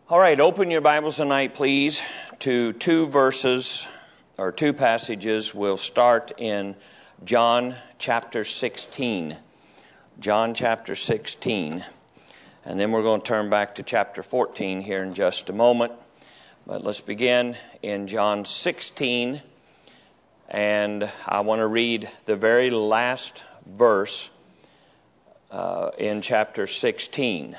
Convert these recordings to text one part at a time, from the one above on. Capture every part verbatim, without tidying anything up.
All right, open your Bibles tonight, please, to two verses or two passages. We'll start in John chapter sixteen. John chapter sixteen. And then we're going to turn back to chapter fourteen here in just a moment. But let's begin in John sixteen. And I want to read the very last verse uh, in chapter sixteen.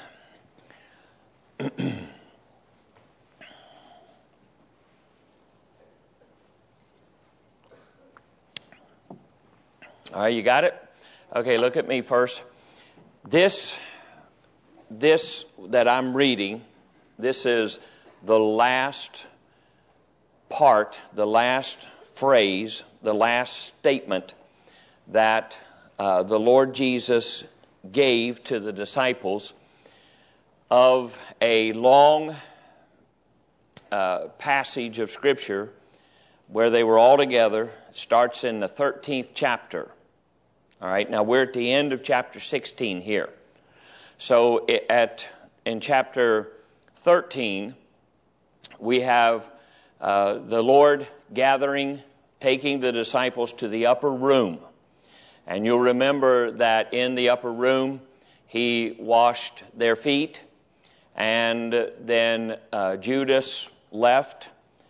All right, you got it? Okay, look at me first. This, this that I'm reading, this is the last part, the last phrase, the last statement that uh, the Lord Jesus gave to the disciples of a long uh, passage of Scripture where they were all together. It starts in the thirteenth chapter. All right, now we're at the end of chapter sixteen here. So at in chapter thirteen, we have uh, the Lord gathering, taking the disciples to the upper room. And you'll remember that in the upper room, He washed their feet, and then uh, Judas left,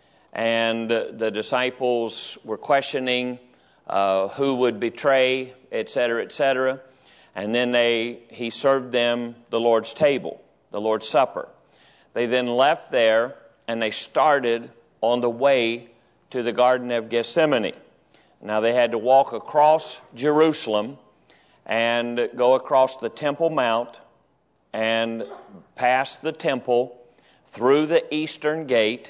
and the disciples were questioning uh, who would betray, et cetera, et cetera. And then they he served them the Lord's table, the Lord's Supper. They then left there, and they started on the way to the Garden of Gethsemane. Now they had to walk across Jerusalem and go across the Temple Mount and past the temple, through the eastern gate,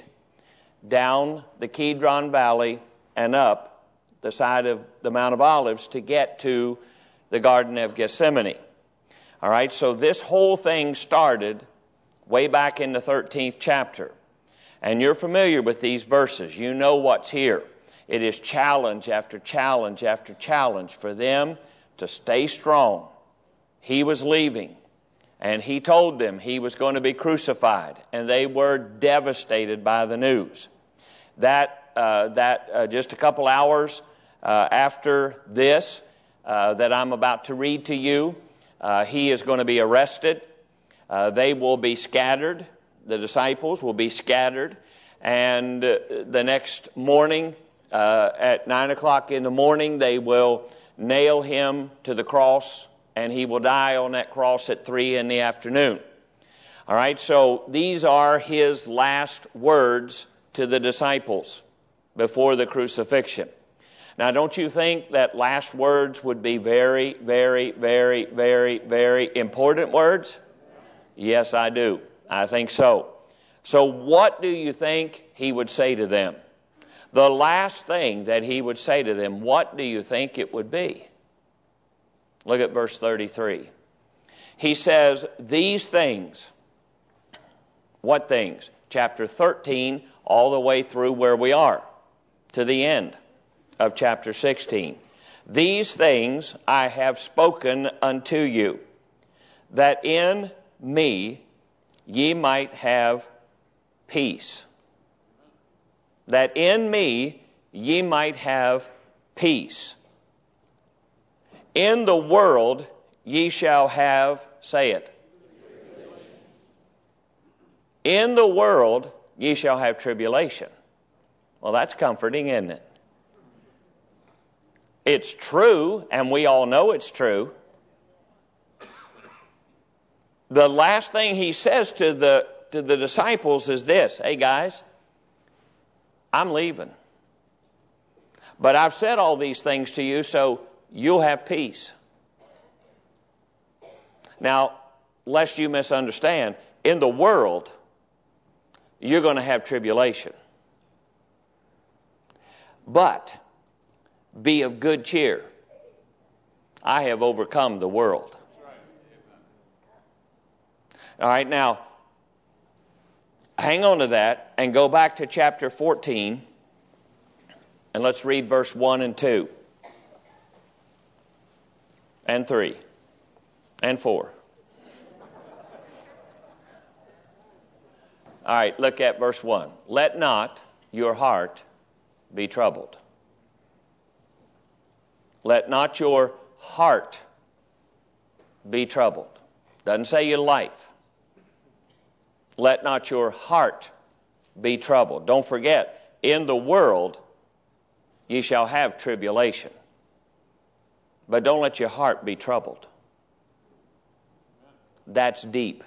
down the Kidron Valley, and up the side of the Mount of Olives to get to the Garden of Gethsemane. All right, so this whole thing started way back in the thirteenth chapter. And you're familiar with these verses. You know what's here. It is challenge after challenge after challenge for them to stay strong. He was leaving, and He told them He was going to be crucified, and they were devastated by the news. That, uh, that uh, just a couple hours uh, after this uh, that I'm about to read to you, uh, He is going to be arrested. Uh, they will be scattered. The disciples will be scattered. And uh, the next morning, uh, at nine o'clock in the morning, they will nail Him to the cross, and He will die on that cross at three in the afternoon. All right, so these are His last words to the disciples before the crucifixion. Now, don't you think that last words would be very, very, very, very, very important words? Yes, I do. I think so. So what do you think He would say to them? The last thing that He would say to them, what do you think it would be? Look at verse thirty-three. He says, these things. What things? Chapter thirteen, all the way through where we are, to the end of chapter sixteen. These things I have spoken unto you, that in me ye might have peace. That in me ye might have peace. In the world ye shall have, say it. In the world ye shall have tribulation. Well, that's comforting, isn't it? It's true, and we all know it's true. The last thing He says to the, to the disciples is this: hey guys, I'm leaving. But I've said all these things to you so you'll have peace. Now, lest you misunderstand, in the world, you're going to have tribulation. But be of good cheer. I have overcome the world. All right, now, hang on to that and go back to chapter fourteen, and let's read verse one and two, and three, and four. All right, look at verse one. Let not your heart be troubled. Let not your heart be troubled. Doesn't say your life. Let not your heart be troubled. Don't forget, in the world ye shall have tribulation. But don't let your heart be troubled. That's deep.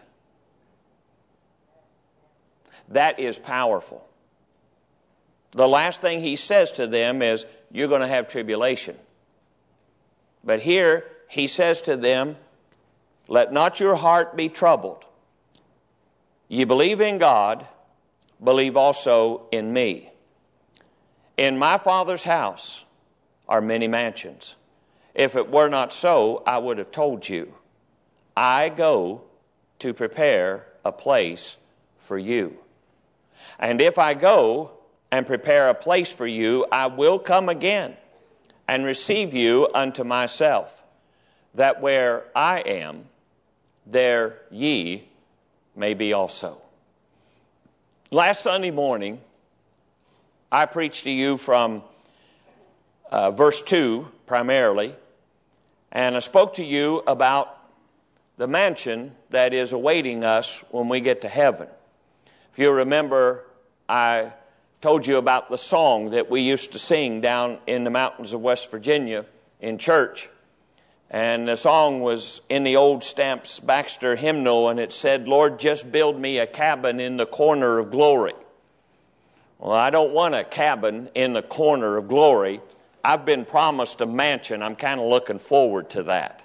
That is powerful. The last thing he says to them is, you're going to have tribulation. But here he says to them, let not your heart be troubled. Ye believe in God, believe also in me. In my Father's house are many mansions. If it were not so, I would have told you. I go to prepare a place for you. And if I go and prepare a place for you, I will come again and receive you unto myself, that where I am, there ye may be also. Last Sunday morning, I preached to you from uh, verse two primarily, and I spoke to you about the mansion that is awaiting us when we get to heaven. If you remember, I told you about the song that we used to sing down in the mountains of West Virginia in church. And the song was in the old Stamps Baxter hymnal, and it said, Lord, just build me a cabin in the corner of glory. Well, I don't want a cabin in the corner of glory. I've been promised a mansion. I'm kind of looking forward to that.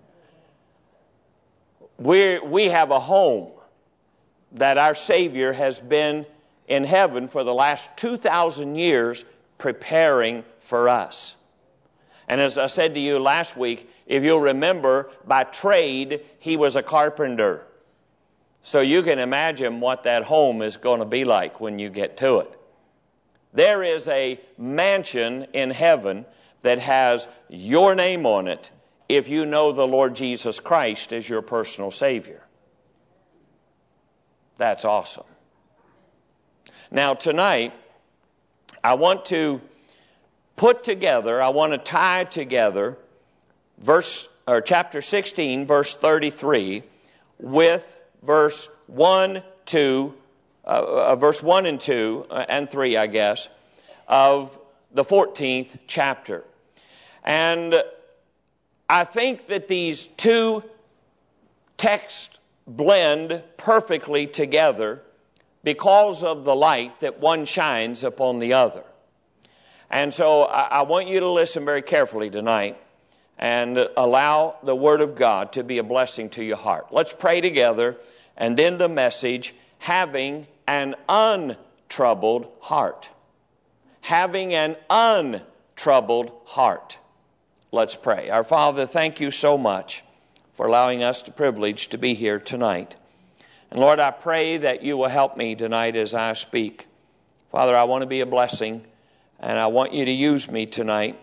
We we have a home that our Savior has been in heaven for the last two thousand years preparing for us. And as I said to you last week, if you'll remember, by trade, he was a carpenter. So you can imagine what that home is going to be like when you get to it. There is a mansion in heaven that has your name on it if you know the Lord Jesus Christ as your personal Savior. That's awesome. Now tonight, I want to put together, I want to tie together verse or chapter sixteen, verse thirty-three, with verse one, two, uh, uh, verse one and two uh, and three, I guess, of the fourteenth chapter. And I think that these two texts blend perfectly together because of the light that one shines upon the other. And so I, I want you to listen very carefully tonight and allow the Word of God to be a blessing to your heart. Let's pray together, and then the message, having an untroubled heart. Having an untroubled heart. Let's pray. Our Father, thank you so much for allowing us the privilege to be here tonight. And Lord, I pray that you will help me tonight as I speak. Father, I want to be a blessing, and I want you to use me tonight.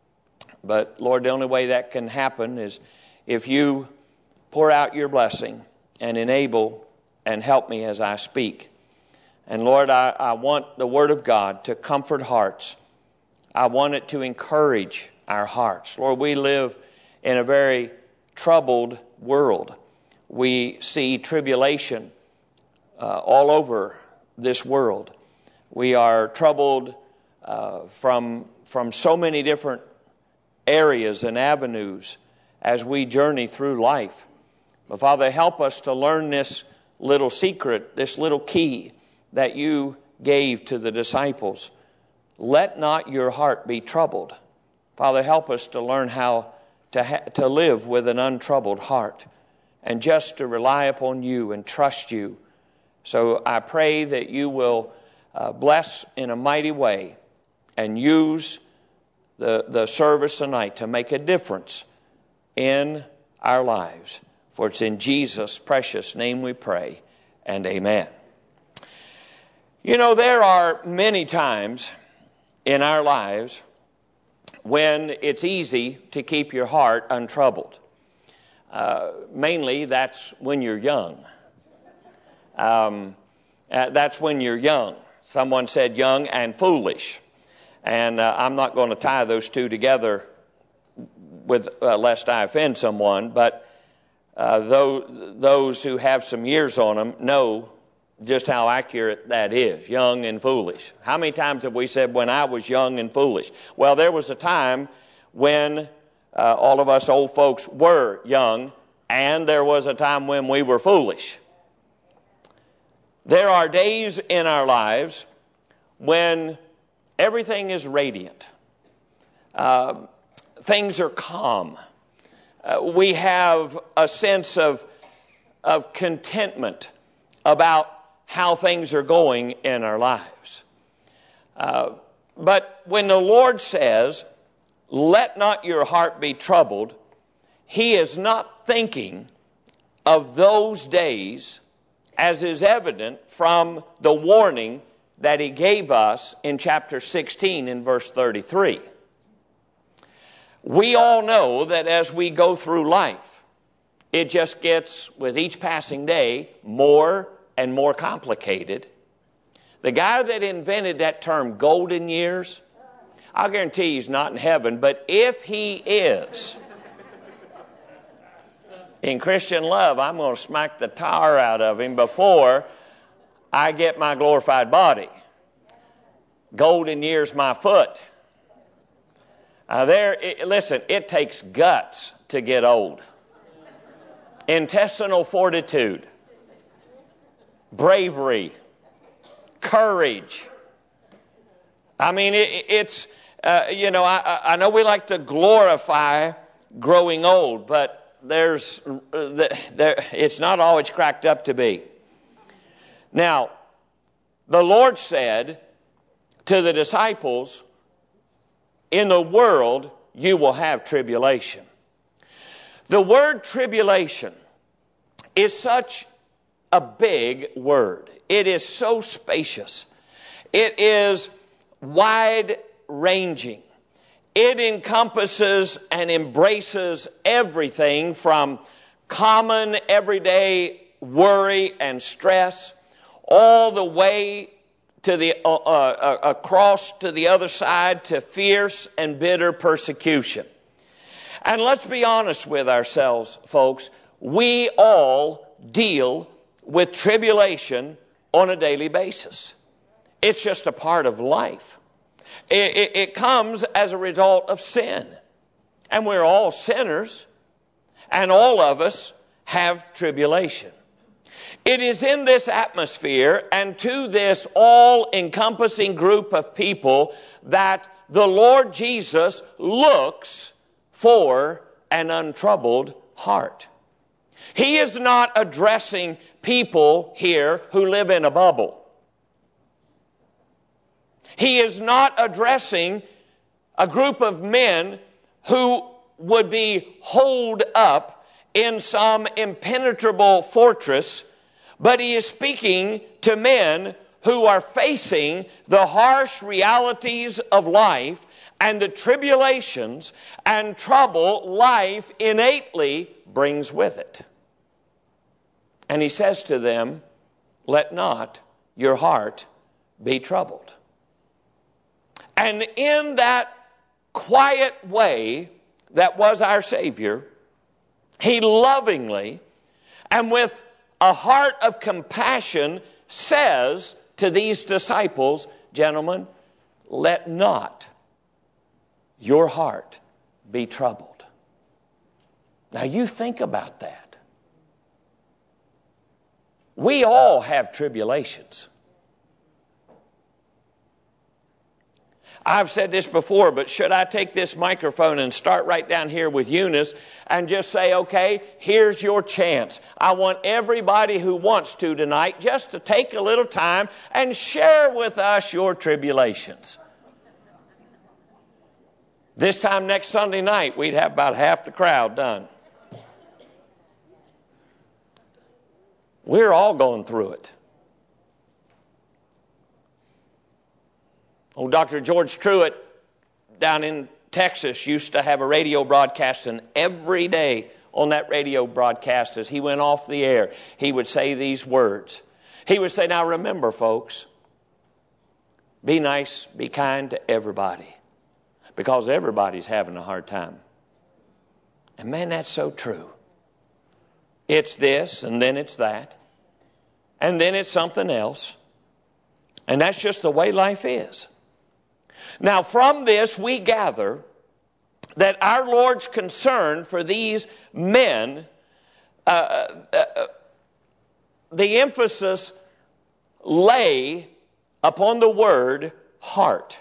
But Lord, the only way that can happen is if you pour out your blessing and enable and help me as I speak. And Lord, I, I want the Word of God to comfort hearts. I want it to encourage our hearts. Lord, we live in a very troubled world. We see tribulation uh, all over this world. We are troubled uh, from, from so many different areas and avenues as we journey through life. But Father, help us to learn this little secret, this little key that you gave to the disciples. Let not your heart be troubled. Father, help us to learn how to, ha- to live with an untroubled heart and just to rely upon you and trust you. So I pray that you will uh, bless in a mighty way and use the, the service tonight to make a difference in our lives. For it's in Jesus' precious name we pray, and amen. You know, there are many times in our lives when it's easy to keep your heart untroubled. Uh, mainly, that's when you're young. Um, Uh, that's when you're young. Someone said young and foolish. And uh, I'm not going to tie those two together with uh, lest I offend someone, but uh, those, those who have some years on them know just how accurate that is, young and foolish. How many times have we said, when I was young and foolish? Well, there was a time when uh, all of us old folks were young, and there was a time when we were foolish. There are days in our lives when everything is radiant. Uh, things are calm. Uh, we have a sense of, of contentment about how things are going in our lives. Uh, but when the Lord says, let not your heart be troubled, He is not thinking of those days, as is evident from the warning that He gave us in chapter sixteen in verse thirty-three. We all know that as we go through life, it just gets, with each passing day, more and more complicated. The guy that invented that term, golden years, I'll guarantee he's not in heaven, but if he is, in Christian love, I'm going to smack the tar out of him before I get my glorified body. Golden years, my foot. Uh, there, it, listen, it takes guts to get old. Intestinal fortitude. Bravery, courage. I mean, it, it's, uh, you know, I, I know we like to glorify growing old, but there's, uh, there, it's not always cracked up to be. Now, the Lord said to the disciples, in the world you will have tribulation. The word tribulation is such a big word. It is so spacious. It is wide-ranging. It encompasses and embraces everything from common everyday worry and stress all the way to the uh, uh, across to the other side to fierce and bitter persecution. And let's be honest with ourselves, folks. We all deal with tribulation on a daily basis. It's just a part of life. It, it, it comes as a result of sin. And we're all sinners. And all of us have tribulation. It is in this atmosphere and to this all-encompassing group of people that the Lord Jesus looks for an untroubled heart. He is not addressing people here who live in a bubble. He is not addressing a group of men who would be holed up in some impenetrable fortress, but He is speaking to men who are facing the harsh realities of life and the tribulations and trouble life innately brings with it. And He says to them, let not your heart be troubled. And in that quiet way that was our Savior, He lovingly and with a heart of compassion says to these disciples, gentlemen, let not your heart be troubled. Now you think about that. We all have tribulations. I've said this before, but should I take this microphone and start right down here with Eunice and just say, okay, here's your chance. I want everybody who wants to tonight just to take a little time and share with us your tribulations. This time next Sunday night, we'd have about half the crowd done. We're all going through it. Old Doctor George Truett down in Texas used to have a radio broadcast, and every day on that radio broadcast as he went off the air, he would say these words. He would say, now remember, folks, be nice, be kind to everybody, because everybody's having a hard time. And man, that's so true. It's this, and then it's that, and then it's something else. And that's just the way life is. Now, from this, we gather that our Lord's concern for these men, uh, uh, the emphasis lay upon the word heart.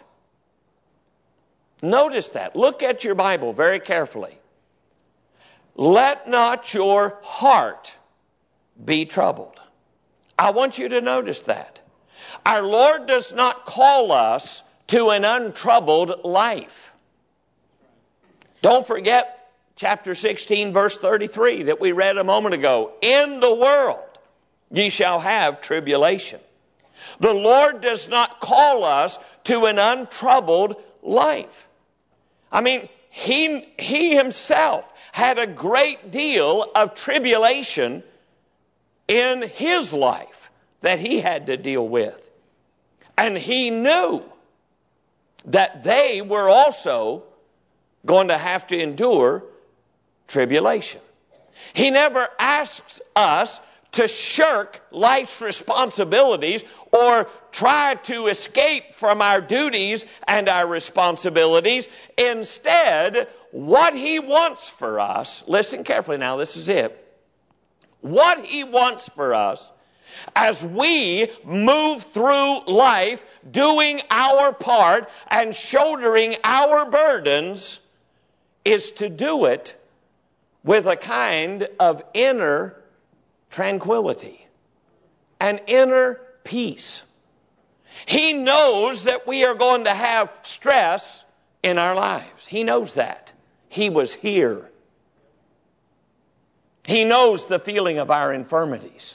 Notice that. Look at your Bible very carefully. Let not your heart be troubled. I want you to notice that. Our Lord does not call us to an untroubled life. Don't forget chapter sixteen, verse thirty-three that we read a moment ago. In the world ye shall have tribulation. The Lord does not call us to an untroubled life. I mean, he, he himself had a great deal of tribulation in his life that he had to deal with. And he knew that they were also going to have to endure tribulation. He never asks us to shirk life's responsibilities or try to escape from our duties and our responsibilities. Instead, what he wants for us, listen carefully now, this is it. What he wants for us as we move through life doing our part and shouldering our burdens is to do it with a kind of inner tranquility, an inner peace. He knows that we are going to have stress in our lives. He knows that. He was here. He knows the feeling of our infirmities.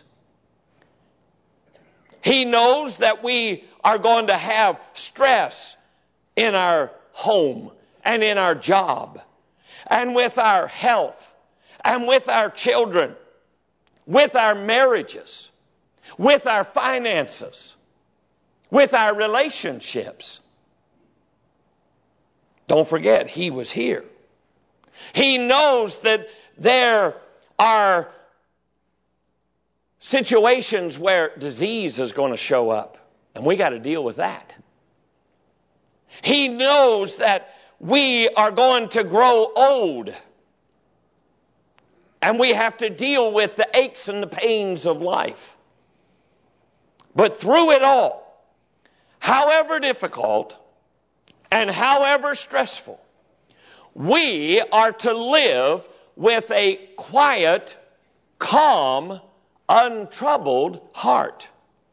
He knows that we are going to have stress in our home and in our job and with our health and with our children, with our marriages, with our finances, with our relationships. Don't forget, he was here. He knows that there are situations where disease is going to show up, and we got to deal with that. He knows that we are going to grow old, and we have to deal with the aches and the pains of life. But through it all, however difficult and however stressful, we are to live with a quiet, calm, untroubled heart.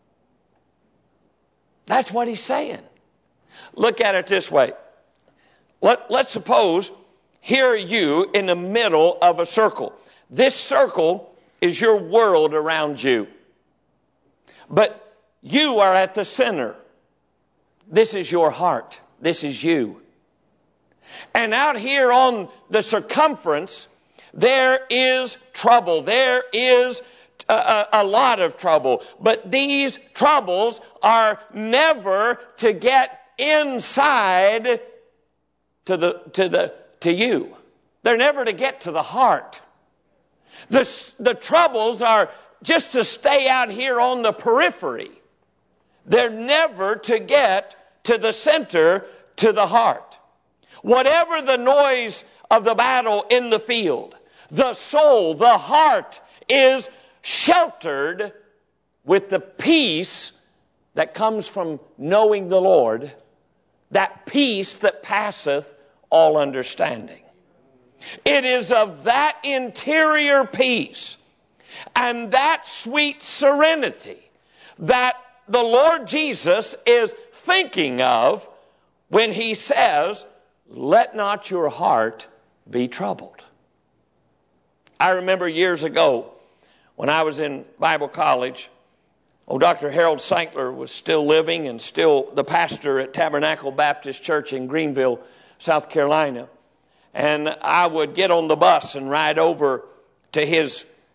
That's what he's saying. Look at it this way. Let, let's suppose here are you in the middle of a circle. This circle is your world around you. But you are at the center. This is your heart. This is you. And out here on the circumference, there is trouble. There is a, a, a lot of trouble. But these troubles are never to get inside to the to the to you. They're never to get to the heart. The, the troubles are just to stay out here on the periphery. They're never to get to the center, to the heart. Whatever the noise of the battle in the field, the soul, the heart is sheltered with the peace that comes from knowing the Lord, that peace that passeth all understanding. It is of that interior peace and that sweet serenity that the Lord Jesus is thinking of when he says, let not your heart be troubled. I remember years ago when I was in Bible college, oh, Doctor Harold Sankler was still living and still the pastor at Tabernacle Baptist Church in Greenville, South Carolina. And I would get on the bus and ride over to his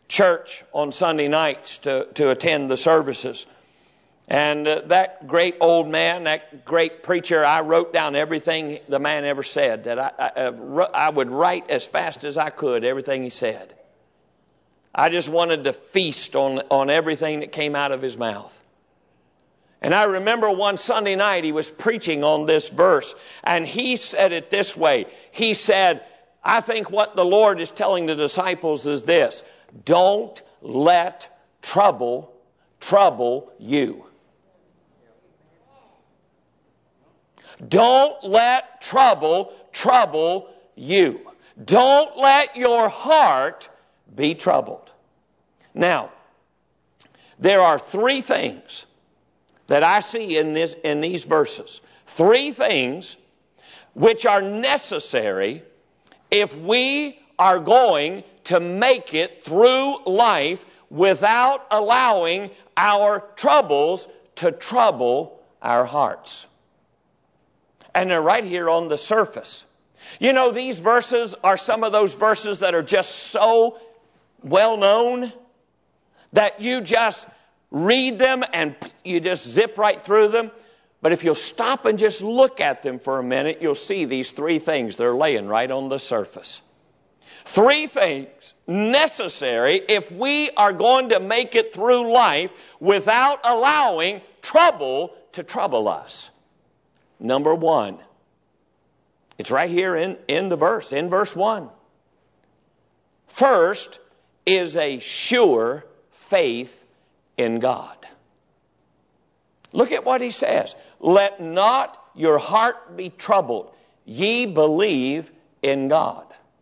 church on Sunday nights to, to attend the services. And uh, that great old man, that great preacher, I wrote down everything the man ever said. That I, I, I would write as fast as I could everything he said. I just wanted to feast on, on everything that came out of his mouth. And I remember one Sunday night he was preaching on this verse, and he said it this way. He said, I think what the Lord is telling the disciples is this: don't let trouble trouble you. Don't let trouble trouble you. Don't let your heart be troubled. Now, there are three things that I see in this in these verses. Three things which are necessary if we are going to make it through life without allowing our troubles to trouble our hearts. And they're right here on the surface. You know, these verses are some of those verses that are just so well known that you just read them and you just zip right through them. But if you'll stop and just look at them for a minute, you'll see these three things. They're laying right on the surface. Three things necessary if we are going to make it through life without allowing trouble to trouble us. Number one, it's right here in, in the verse, in verse one. First is a sure faith in God. Look at what he says. Let not your heart be troubled. Ye believe in God.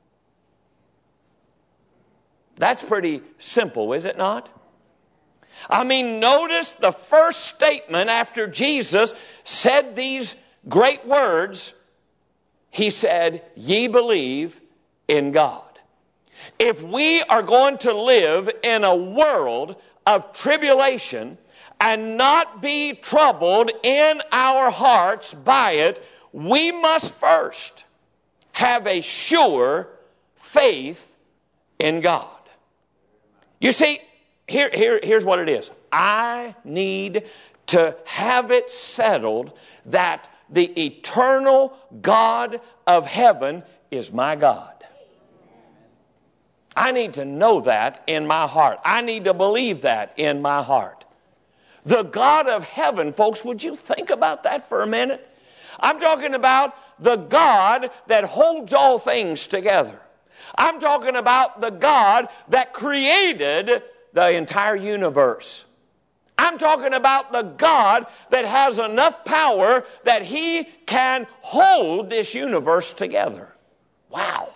That's pretty simple, is it not? I mean, notice the first statement after Jesus said these great words. He said, ye believe in God. If we are going to live in a world of tribulation and not be troubled in our hearts by it, we must first have a sure faith in God. You see, here, here, here's what it is. I need to have it settled that the eternal God of heaven is my God. I need to know that in my heart. I need to believe that in my heart. The God of heaven, folks, would you think about that for a minute? I'm talking about the God that holds all things together. I'm talking about the God that created the entire universe. I'm talking about the God that has enough power that He can hold this universe together. Wow.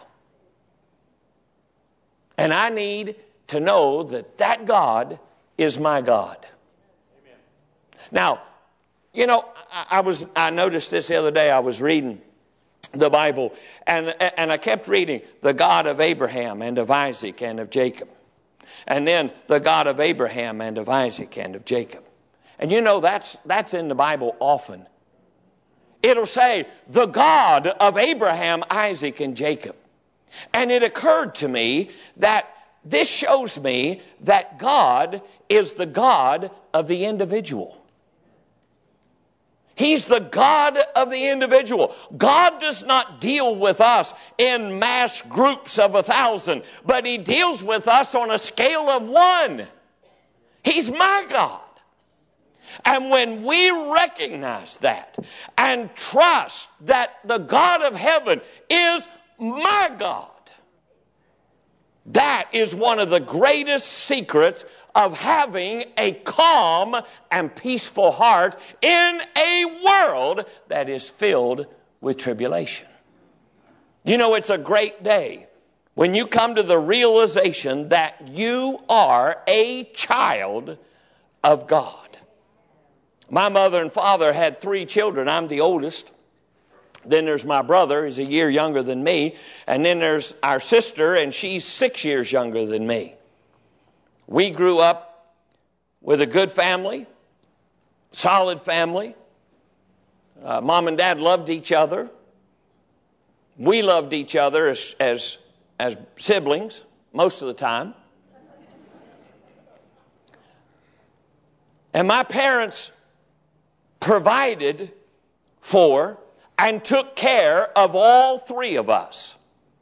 And I need to know that that God is my God. Amen. Now, you know, I, I was I noticed this the other day. I was reading the Bible, and, and I kept reading the God of Abraham and of Isaac and of Jacob. And then the God of Abraham and of Isaac and of Jacob. And you know, that's that's in the Bible often. It'll say, the God of Abraham, Isaac, and Jacob. And it occurred to me that this shows me that God is the God of the individual. He's the God of the individual. God does not deal with us in mass groups of a thousand, but He deals with us on a scale of one. He's my God. And when we recognize that and trust that the God of heaven is my God, that is one of the greatest secrets of having a calm and peaceful heart in a world that is filled with tribulation. You know, it's a great day when you come to the realization that you are a child of God. My mother and father had three children. I'm the oldest. Then there's my brother, he's a year younger than me. And then there's our sister, and she's six years younger than me. We grew up with a good family, solid family. Uh, Mom and Dad loved each other. We loved each other as, as, as siblings most of the time. And my parents provided for and took care of all three of us.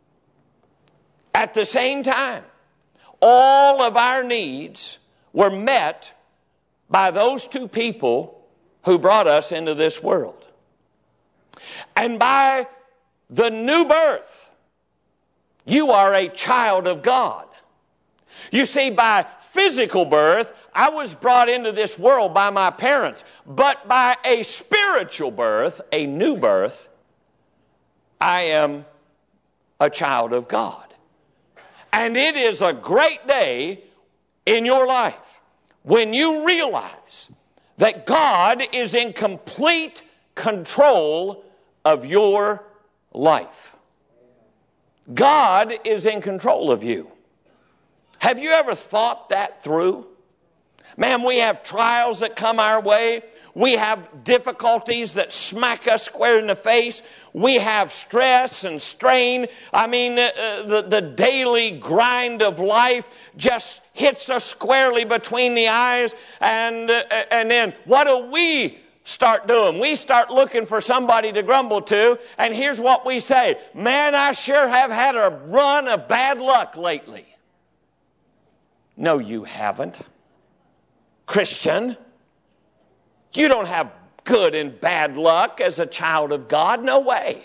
At the same time, all of our needs were met by those two people who brought us into this world. And by the new birth, you are a child of God. You see, by physical birth, I was brought into this world by my parents. But by a spiritual birth, a new birth, I am a child of God. And it is a great day in your life when you realize that God is in complete control of your life. God is in control of you. Have you ever thought that through? Man, we have trials that come our way. We have difficulties that smack us square in the face. We have stress and strain. I mean, uh, the, the daily grind of life just hits us squarely between the eyes. And, uh, and then what do we start doing? We start looking for somebody to grumble to. And here's what we say. Man, I sure have had a run of bad luck lately. No, you haven't. Christian, you don't have good and bad luck as a child of God. No way.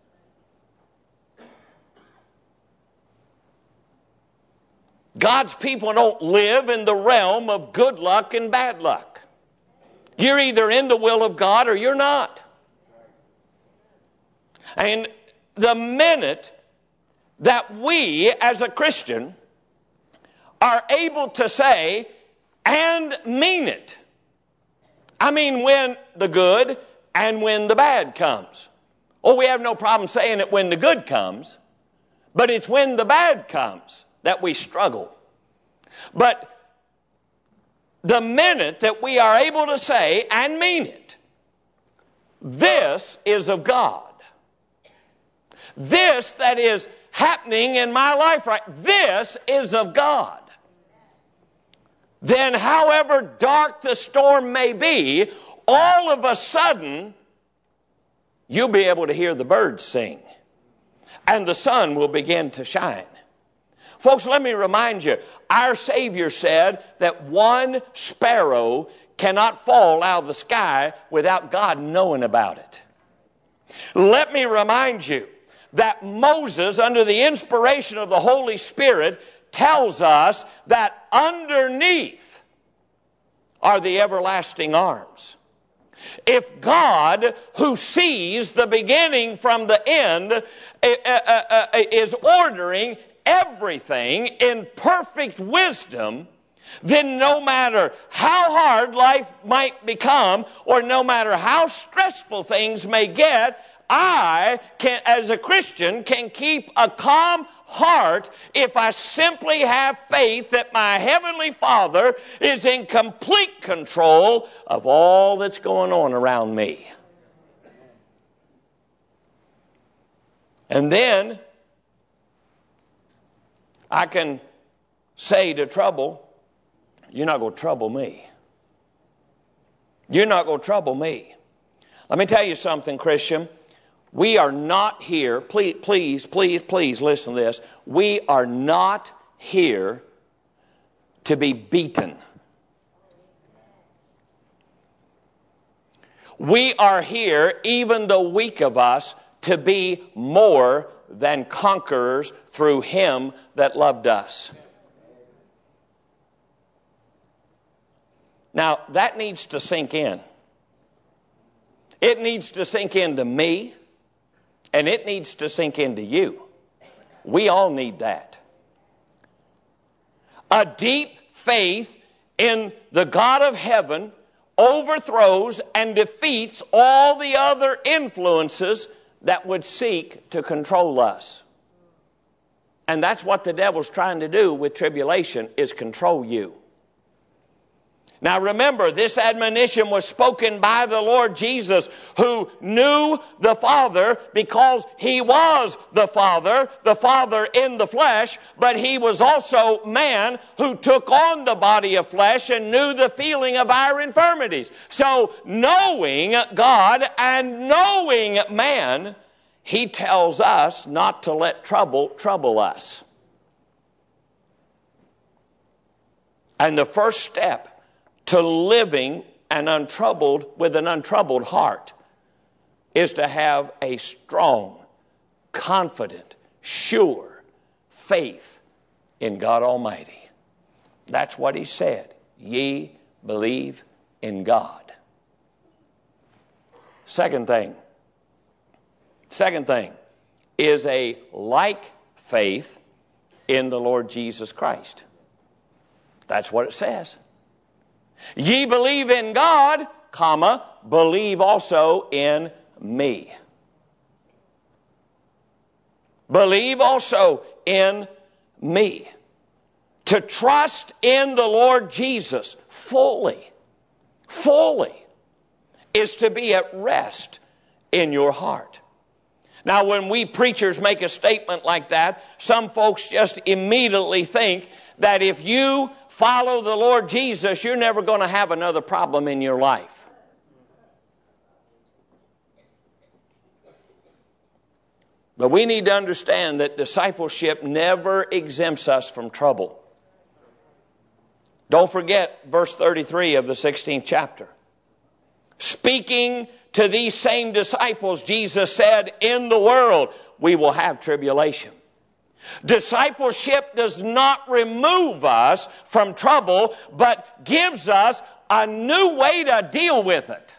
God's people don't live in the realm of good luck and bad luck. You're either in the will of God or you're not. And the minute that we as a Christian are able to say and mean it, I mean when the good and when the bad comes. Oh, we have no problem saying it when the good comes, but it's when the bad comes that we struggle. But the minute that we are able to say and mean it, this is of God. This that is happening in my life right, this is of God. Then however dark the storm may be, all of a sudden, you'll be able to hear the birds sing. And the sun will begin to shine. Folks, let me remind you, our Savior said that one sparrow cannot fall out of the sky without God knowing about it. Let me remind you that Moses, under the inspiration of the Holy Spirit, tells us that underneath are the everlasting arms. If God, who sees the beginning from the end, is ordering everything in perfect wisdom, then no matter how hard life might become, or no matter how stressful things may get, I can, as a Christian, can keep a calm heart if I simply have faith that my Heavenly Father is in complete control of all that's going on around me. And then I can say to trouble, you're not going to trouble me. You're not going to trouble me. Let me tell you something, Christian. We are not here, please, please, please, please listen to this. We are not here to be beaten. We are here, even the weak of us, to be more than conquerors through Him that loved us. Now, that needs to sink in. It needs to sink into me. And it needs to sink into you. We all need that. A deep faith in the God of heaven overthrows and defeats all the other influences that would seek to control us. And that's what the devil's trying to do with tribulation, is control you. Now remember, this admonition was spoken by the Lord Jesus, who knew the Father because He was the Father, the Father in the flesh, but He was also man who took on the body of flesh and knew the feeling of our infirmities. So knowing God and knowing man, He tells us not to let trouble trouble us. And the first step to living and untroubled with an untroubled heart is to have a strong, confident, sure faith in God Almighty. That's what He said. Ye believe in God. Second thing. Second thing is a like faith in the Lord Jesus Christ. That's what it says. Ye believe in God, comma, believe also in me. Believe also in me. To trust in the Lord Jesus fully, fully, is to be at rest in your heart. Now, when we preachers make a statement like that, some folks just immediately think that if you follow the Lord Jesus, you're never going to have another problem in your life. But we need to understand that discipleship never exempts us from trouble. Don't forget verse thirty-three of the sixteenth chapter. Speaking to these same disciples, Jesus said, in the world we will have tribulation. Discipleship does not remove us from trouble, but gives us a new way to deal with it.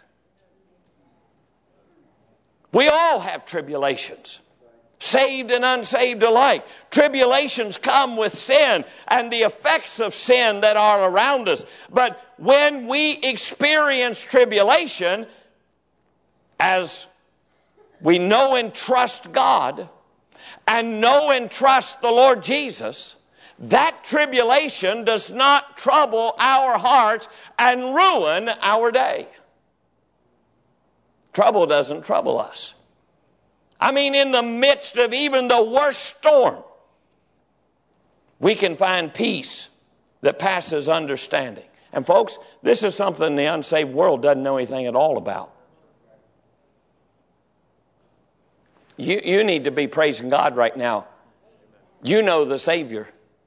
We all have tribulations, saved and unsaved alike. Tribulations come with sin and the effects of sin that are around us. But when we experience tribulation, as we know and trust God, and know and trust the Lord Jesus, that tribulation does not trouble our hearts and ruin our day. Trouble doesn't trouble us. I mean, in the midst of even the worst storm, we can find peace that passes understanding. And folks, this is something the unsaved world doesn't know anything at all about. You, you need to be praising God right now. You know the Savior.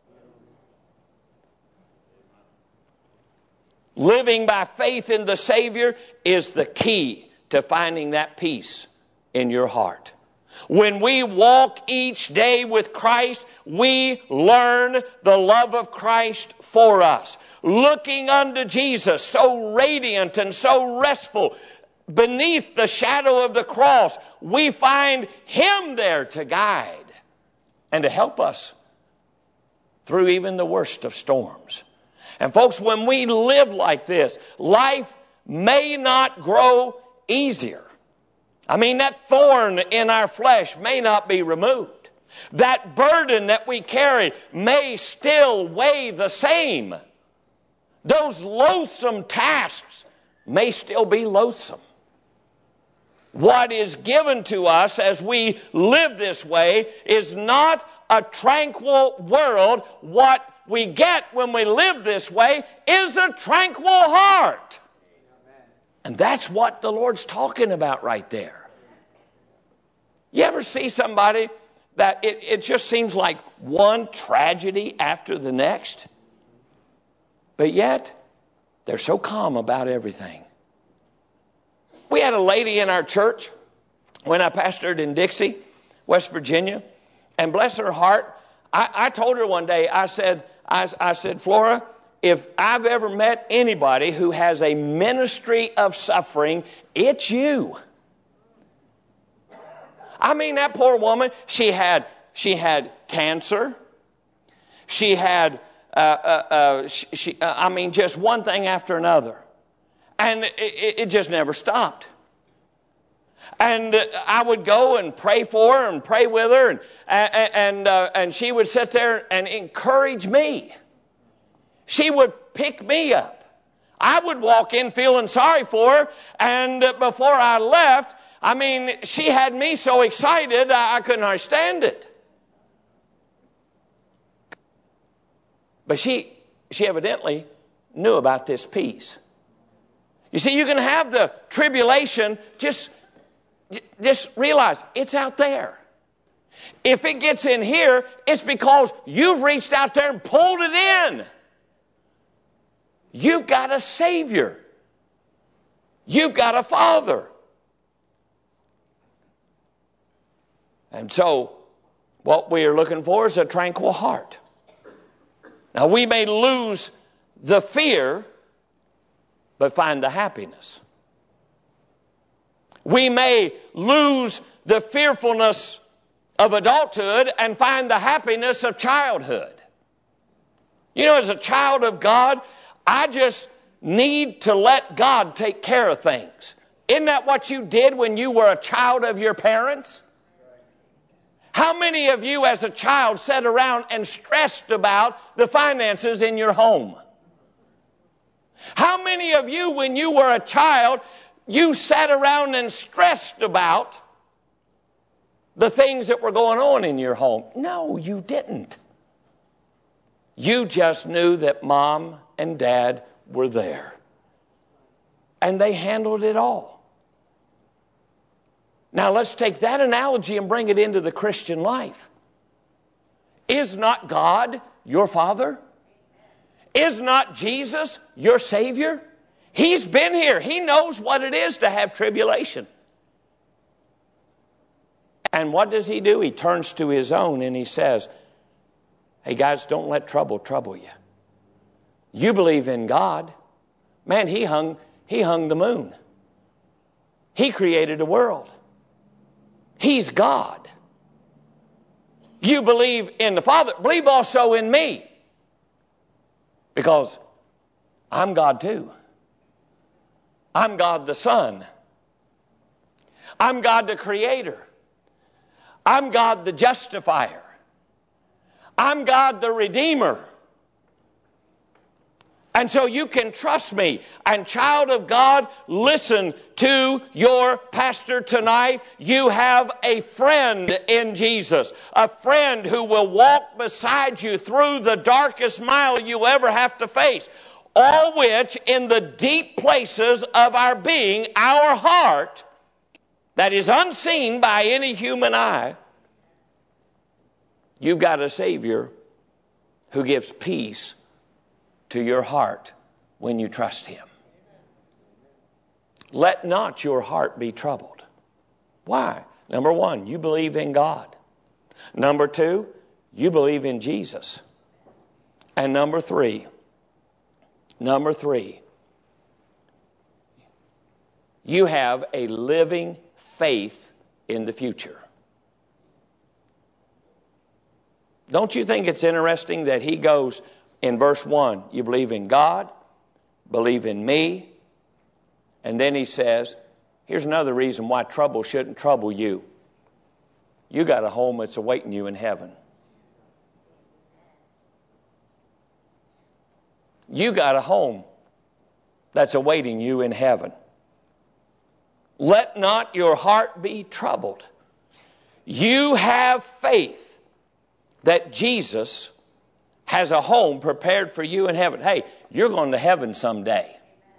Living by faith in the Savior is the key to finding that peace in your heart. When we walk each day with Christ, we learn the love of Christ for us. Looking unto Jesus, so radiant and so restful, beneath the shadow of the cross, we find Him there to guide and to help us through even the worst of storms. And folks, when we live like this, life may not grow easier. I mean, that thorn in our flesh may not be removed. That burden that we carry may still weigh the same. Those loathsome tasks may still be loathsome. What is given to us as we live this way is not a tranquil world. What we get when we live this way is a tranquil heart. And that's what the Lord's talking about right there. You ever see somebody that it, it just seems like one tragedy after the next, but yet they're so calm about everything? We had a lady in our church when I pastored in Dixie, West Virginia, and bless her heart, I, I told her one day, I said, I, I said, Flora, if I've ever met anybody who has a ministry of suffering, it's you. I mean, that poor woman, she had she had cancer. She had, uh, uh, uh, she, she, uh, I mean, just one thing after another. And it, it just never stopped. And I would go and pray for her and pray with her, and and uh, and she would sit there and encourage me. She would pick me up. I would walk in feeling sorry for her, and before I left, I mean, she had me so excited, I, I couldn't understand it. But she, she evidently knew about this peace. You see, you can have the tribulation, just, just realize it's out there. If it gets in here, it's because you've reached out there and pulled it in. You've got a Savior. You've got a Father. And so, what we are looking for is a tranquil heart. Now, we may lose the fear, but find the happiness. We may lose the fearfulness of adulthood and find the happiness of childhood. You know, as a child of God, I just need to let God take care of things. Isn't that what you did when you were a child of your parents? How many of you as a child sat around and stressed about the finances in your home? How many of you, when you were a child, you sat around and stressed about the things that were going on in your home? No, you didn't. You just knew that mom and dad were there. And they handled it all. Now let's take that analogy and bring it into the Christian life. Is not God your Father? Is not Jesus your Savior? He's been here. He knows what it is to have tribulation. And what does he do? He turns to his own and he says, hey guys, don't let trouble trouble you. You believe in God. Man, he hung, he hung the moon. He created a world. He's God. You believe in the Father. Believe also in me. Because I'm God too. I'm God the Son. I'm God the Creator. I'm God the Justifier. I'm God the Redeemer. And so you can trust me. And child of God, listen to your pastor tonight. You have a friend in Jesus. A friend who will walk beside you through the darkest mile you ever have to face. All which in the deep places of our being, our heart, that is unseen by any human eye, you've got a Savior who gives peace to your heart when you trust Him. Let not your heart be troubled. Why? Number one, you believe in God. Number two, you believe in Jesus. And number three, number three, you have a living faith in the future. Don't you think it's interesting that he goes in verse one, you believe in God, believe in me, and then he says, here's another reason why trouble shouldn't trouble you. You got a home that's awaiting you in heaven. You got a home that's awaiting you in heaven. Let not your heart be troubled. You have faith that Jesus has a home prepared for you in heaven. Hey, you're going to heaven someday.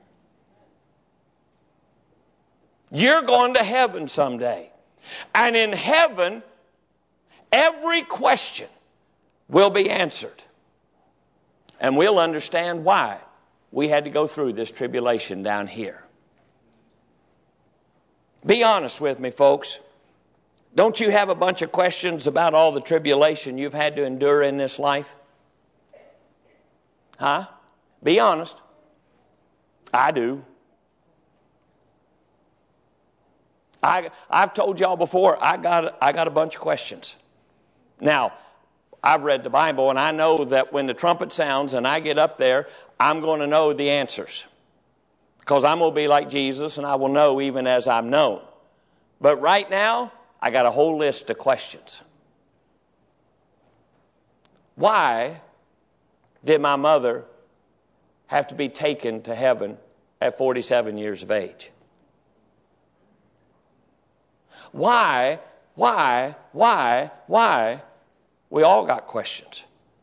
You're going to heaven someday. And in heaven, every question will be answered. And we'll understand why we had to go through this tribulation down here. Be honest with me, folks. Don't you have a bunch of questions about all the tribulation you've had to endure in this life? Huh? Be honest. I do. I, I've told y'all before, I got, I got a bunch of questions. Now, I've read the Bible, and I know that when the trumpet sounds and I get up there, I'm going to know the answers. Because I'm going to be like Jesus, and I will know even as I'm known. But right now, I got a whole list of questions. Why did my mother have to be taken to heaven at forty-seven years of age? Why, why, why, why? We all got questions.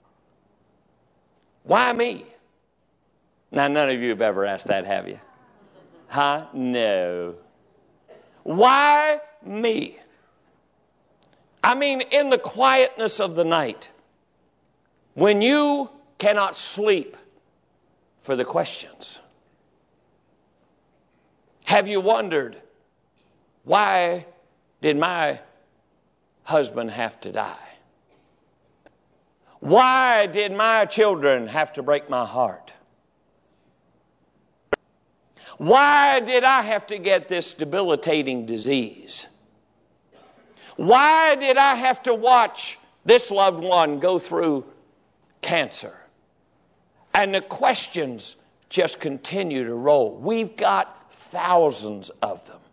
Why me? Now, none of you have ever asked that, have you? Huh? No. Why me? I mean, in the quietness of the night, when you cannot sleep for the questions, have you wondered, why did my husband have to die? Why did my children have to break my heart? Why did I have to get this debilitating disease? Why did I have to watch this loved one go through cancer? And the questions just continue to roll. We've got thousands of them.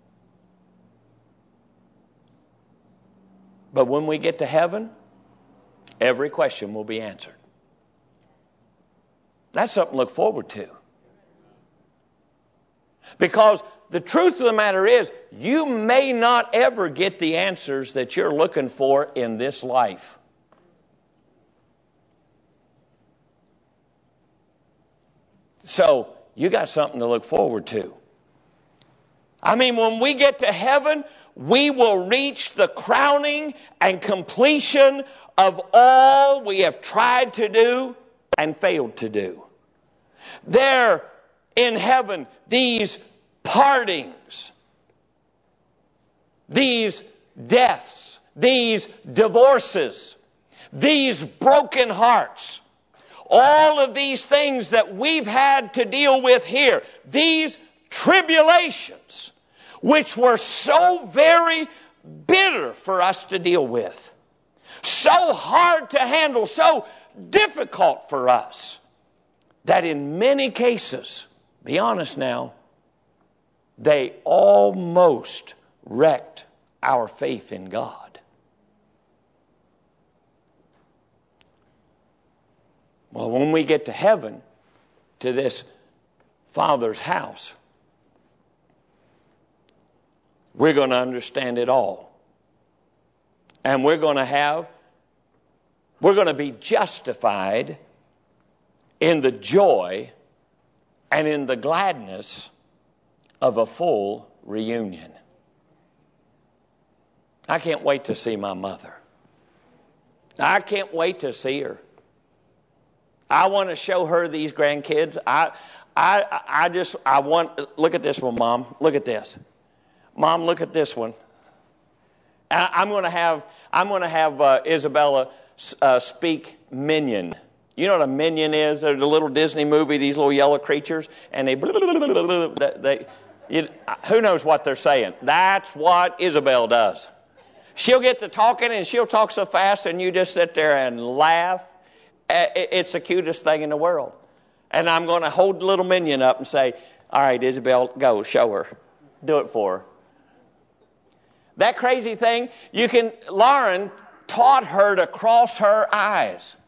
But when we get to heaven, every question will be answered. That's something to look forward to. Because the truth of the matter is, you may not ever get the answers that you're looking for in this life. So, you got something to look forward to. I mean, when we get to heaven, we will reach the crowning and completion of all we have tried to do and failed to do. There in heaven, these partings, these deaths, these divorces, these broken hearts, all of these things that we've had to deal with here, these tribulations, which were so very bitter for us to deal with, so hard to handle, so difficult for us, that in many cases, be honest now, they almost wrecked our faith in God. Well, when we get to heaven, to this Father's house, we're going to understand it all. And we're going to have, we're going to be justified in the joy and in the gladness of a full reunion. I can't wait to see my mother. I can't wait to see her. I want to show her these grandkids. I, I, I just, I want, look at this one, Mom. Look at this. Mom, look at this one. I, I'm going to have, I'm going to have uh, Isabella uh, speak Minion. You know what a minion is? There's a little Disney movie, these little yellow creatures, and they, they you, who knows what they're saying? That's what Isabel does. She'll get to talking, and she'll talk so fast, and you just sit there and laugh. It's the cutest thing in the world. And I'm going to hold the little minion up and say, all right, Isabel, go, show her. Do it for her. That crazy thing, you can, Lauren taught her to cross her eyes.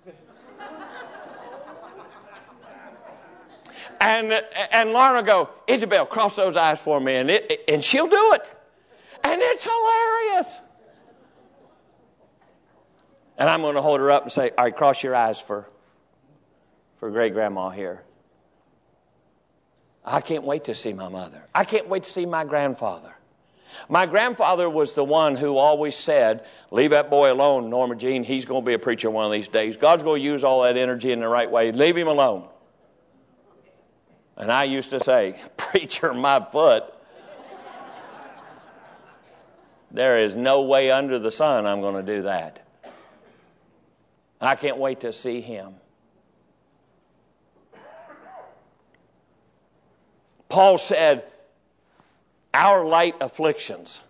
And and Lauren will go, Isabel, cross those eyes for me. And, it, and she'll do it. And it's hilarious. And I'm going to hold her up and say, all right, cross your eyes for, for great-grandma here. I can't wait to see my mother. I can't wait to see my grandfather. My grandfather was the one who always said, leave that boy alone, Norma Jean. He's going to be a preacher one of these days. God's going to use all that energy in the right way. Leave him alone. And I used to say, preacher, my foot. There is no way under the sun I'm going to do that. I can't wait to see him. Paul said, our light afflictions.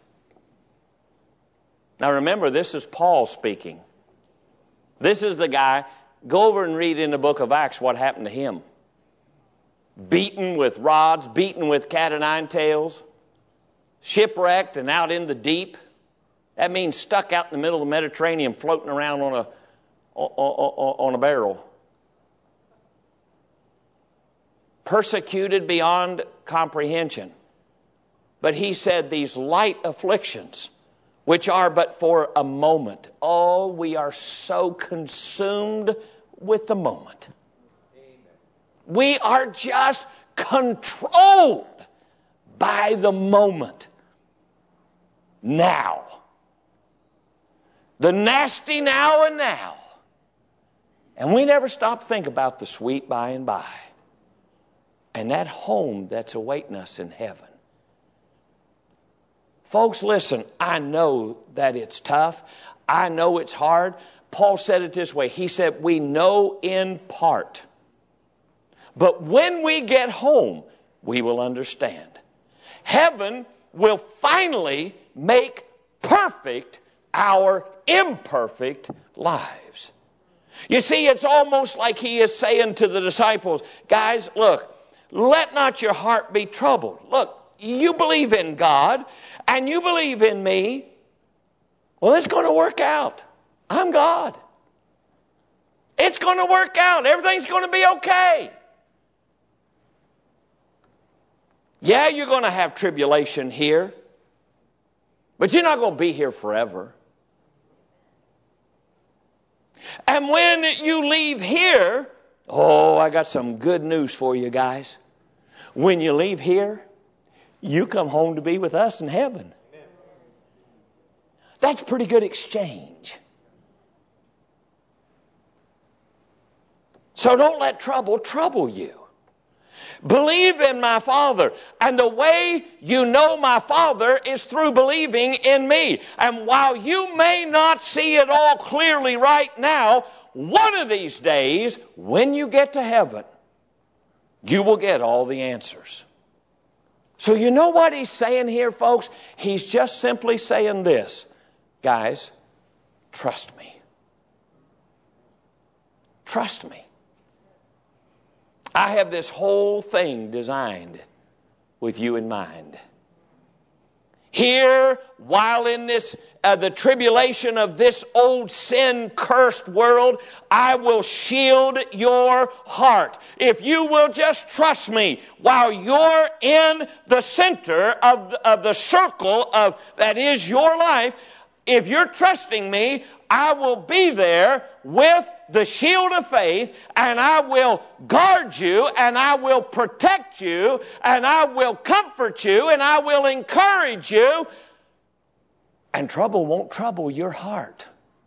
Now remember, this is Paul speaking. This is the guy, go over and read in the book of Acts what happened to him. Beaten with rods, beaten with cat o' nine tails, shipwrecked and out in the deep. That means stuck out in the middle of the Mediterranean, floating around on a on a barrel. persecuted beyond comprehension. But he said these light afflictions, which are but for a moment. Oh, we are so consumed with the moment. We are just controlled by the moment. Now. The nasty now and now. And we never stop to think about the sweet by and by. And that home that's awaiting us in heaven. Folks, listen, I know that it's tough. I know it's hard. Paul said it this way. He said, we know in part. But when we get home, we will understand. Heaven will finally make perfect our imperfect lives. You see, it's almost like he is saying to the disciples, guys, look, let not your heart be troubled. Look, you believe in God and you believe in me. Well, it's going to work out. I'm God. It's going to work out. Everything's going to be okay. Yeah, you're going to have tribulation here, but you're not going to be here forever. And when you leave here, oh, I got some good news for you guys. When you leave here, you come home to be with us in heaven. That's a pretty good exchange. So don't let trouble trouble you. Believe in my Father. And the way you know my Father is through believing in me. And while you may not see it all clearly right now, one of these days, when you get to heaven, you will get all the answers. So you know what he's saying here, folks? He's just simply saying this. Guys, trust me. Trust me. I have this whole thing designed with you in mind. Here, while in this uh, the tribulation of this old sin-cursed world, I will shield your heart. If you will just trust me while you're in the center of the, of the circle of that is your life, if you're trusting me, I will be there with the shield of faith, and I will guard you, and I will protect you, and I will comfort you, and I will encourage you, and trouble won't trouble your heart.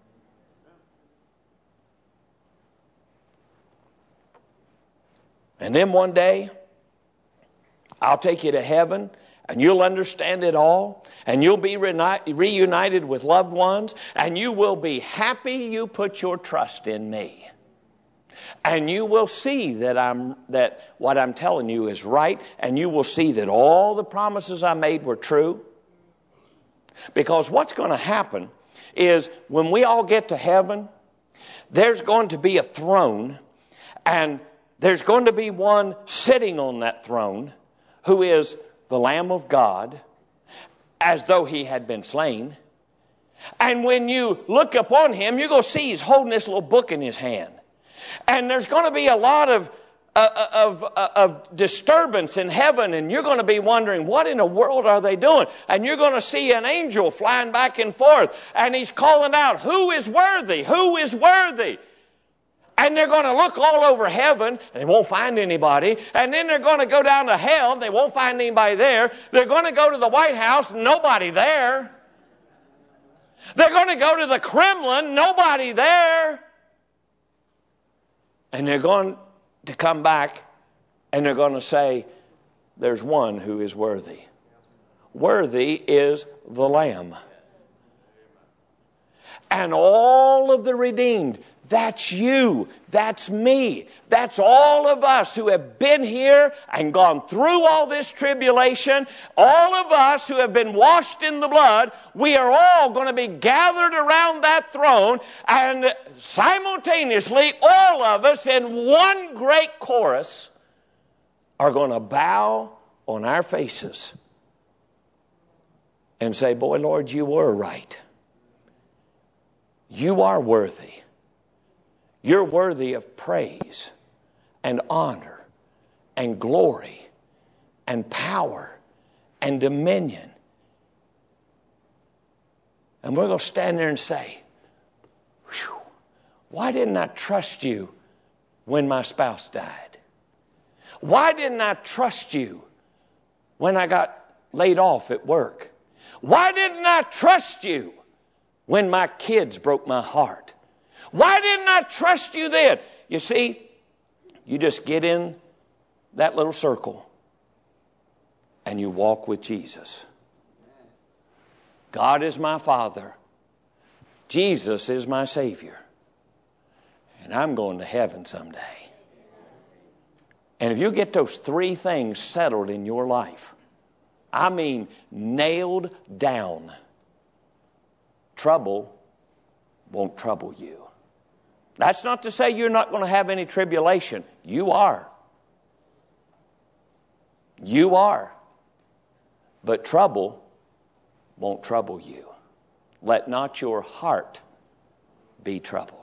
And then one day, I'll take you to heaven, and you'll understand it all, and you'll be reunited with loved ones, and you will be happy you put your trust in me. And you will see that I'm that what I'm telling you is right, and you will see that all the promises I made were true. Because what's going to happen is when we all get to heaven, there's going to be a throne, and there's going to be one sitting on that throne who is the Lamb of God, as though he had been slain. And when you look upon him, you're going to see he's holding this little book in his hand. And there's going to be a lot of, uh, of, uh, of disturbance in heaven, and you're going to be wondering, what in the world are they doing? And you're going to see an angel flying back and forth, and he's calling out, who is worthy? Who is worthy? And they're going to look all over heaven, and they won't find anybody. And then they're going to go down to hell, and they won't find anybody there. They're going to go to the White House, nobody there. They're going to go to the Kremlin, nobody there. And they're going to come back, and they're going to say, there's one who is worthy. Worthy is the Lamb. And all of the redeemed, that's you, that's me, that's all of us who have been here and gone through all this tribulation, all of us who have been washed in the blood, we are all going to be gathered around that throne, and simultaneously all of us in one great chorus are going to bow on our faces and say, boy, Lord, you were right. You are worthy. You're worthy of praise and honor and glory and power and dominion. And we're going to stand there and say, whew, why didn't I trust you when my spouse died? Why didn't I trust you when I got laid off at work? Why didn't I trust you when my kids broke my heart? Why didn't I trust you then? You see, you just get in that little circle and you walk with Jesus. God is my Father. Jesus is my Savior. And I'm going to heaven someday. And if you get those three things settled in your life, I mean nailed down, trouble won't trouble you. That's not to say you're not going to have any tribulation. You are. You are. But trouble won't trouble you. Let not your heart be troubled.